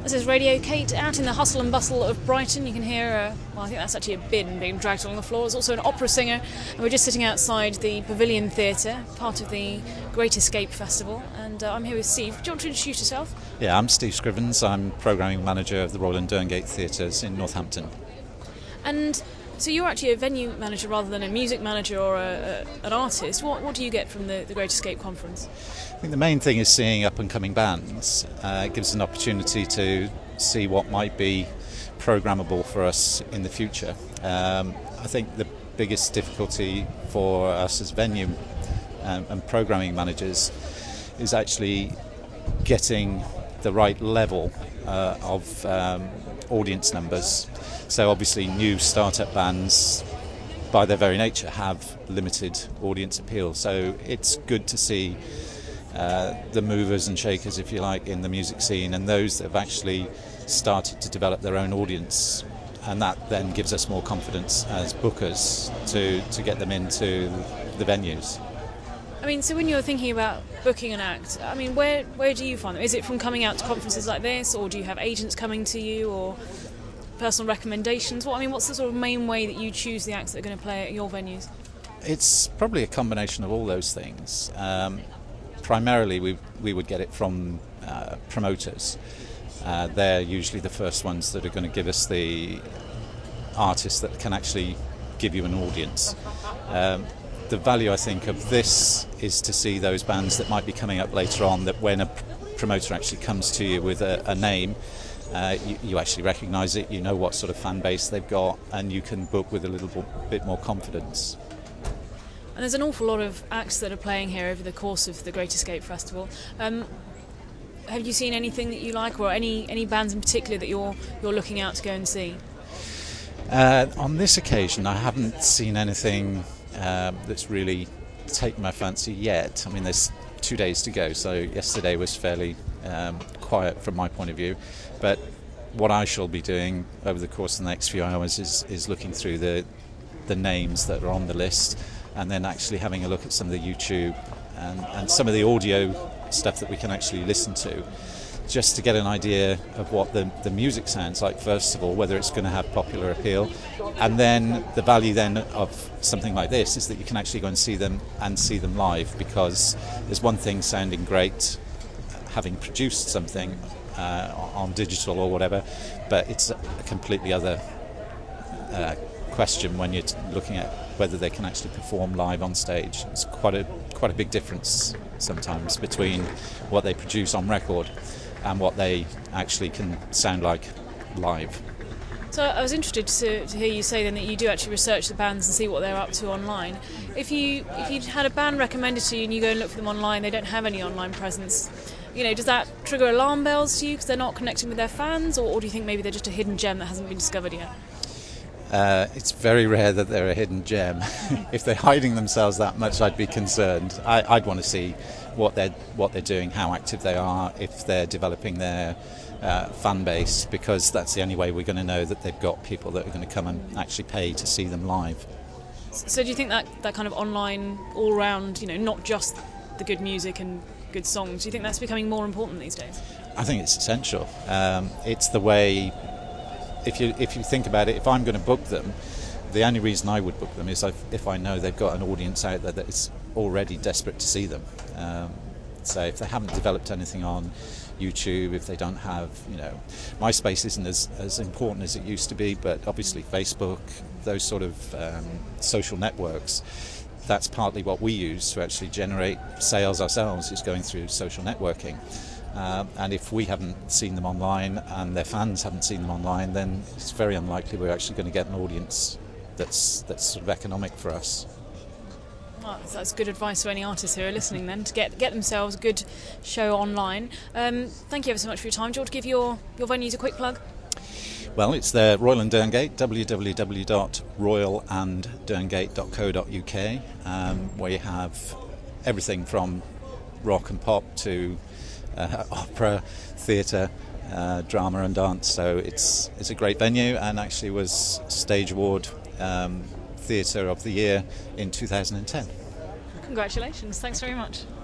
This is Radio Kate out in the hustle and bustle of Brighton. You can hear, I think that's actually a bin being dragged along the floor. There's also an opera singer, and we're just sitting outside the Pavilion Theatre, part of the Great Escape Festival, and I'm here with Steve. Do you want to introduce yourself? Yeah, I'm Steve Scrivens. I'm Programming Manager of the Royal and Derngate Theatres in Northampton. And so you're actually a venue manager rather than a music manager or an artist. What do you get from the Great Escape Conference? I think the main thing is seeing up-and-coming bands. It gives us an opportunity to see what might be programmable for us in the future. I think the biggest difficulty for us as venue and programming managers is actually getting the right level of audience numbers. So obviously new start-up bands by their very nature have limited audience appeal, so it's good to see the movers and shakers, if you like, in the music scene, and those that have actually started to develop their own audience, and that then gives us more confidence as bookers to get them into the venues. I mean, so when you're thinking about booking an act, I mean, where do you find them? Is it from coming out to conferences like this, or do you have agents coming to you, or personal recommendations? What's the sort of main way that you choose the acts that are going to play at your venues? It's probably a combination of all those things. Primarily, we would get it from promoters. They're usually the first ones that are going to give us the artists that can actually give you an audience. The value, I think, of this is to see those bands that might be coming up later on, that when a promoter actually comes to you with a name, you actually recognise it, you know what sort of fan base they've got, and you can book with a little bit more confidence. And there's an awful lot of acts that are playing here over the course of the Great Escape Festival. Have you seen anything that you like, or any bands in particular that you're looking out to go and see? On this occasion, I haven't seen anything that's really taken my fancy yet. I mean, there's 2 days to go, so yesterday was fairly quiet from my point of view. But what I shall be doing over the course of the next few hours is looking through the names that are on the list, and then actually having a look at some of the YouTube and some of the audio stuff that we can actually listen to, just to get an idea of what the music sounds like, first of all, whether it's going to have popular appeal. And then the value then of something like this is that you can actually go and see them live, because there's one thing sounding great, having produced something on digital or whatever, but it's a completely other question when you're looking at whether they can actually perform live on stage. It's quite a big difference sometimes between what they produce on record and what they actually can sound like live. So I was interested to hear you say then that you do actually research the bands and see what they're up to online. If you had a band recommended to you and you go and look for them online, they don't have any online presence, does that trigger alarm bells to you because they're not connecting with their fans, or do you think maybe they're just a hidden gem that hasn't been discovered yet? It's very rare that they're a hidden gem. If they're hiding themselves that much, I'd be concerned. I'd want to see what they're doing, how active they are, if they're developing their fan base, because that's the only way we're going to know that they've got people that are going to come and actually pay to see them live. So do you think that kind of online, all-round, not just the good music and good songs, do you think that's becoming more important these days? I think it's essential. It's the way. If you think about it, if I'm going to book them, the only reason I would book them is if I know they've got an audience out there that is already desperate to see them. So if they haven't developed anything on YouTube, if they don't have, MySpace isn't as important as it used to be, but obviously Facebook, those sort of social networks, that's partly what we use to actually generate sales ourselves, is going through social networking. And if we haven't seen them online and their fans haven't seen them online, then it's very unlikely we're actually going to get an audience that's sort of economic for us. Well, that's good advice to any artists who are listening then, to get themselves a good show online. Thank you ever so much for your time. Do you want to give your venues a quick plug? Well, it's the Royal and Derngate, www.royalandderngate.co.uk, where you have everything from rock and pop to opera, theatre, drama and dance. So it's a great venue, and actually was Stage Award Theatre of the Year in 2010. Congratulations. Thanks very much.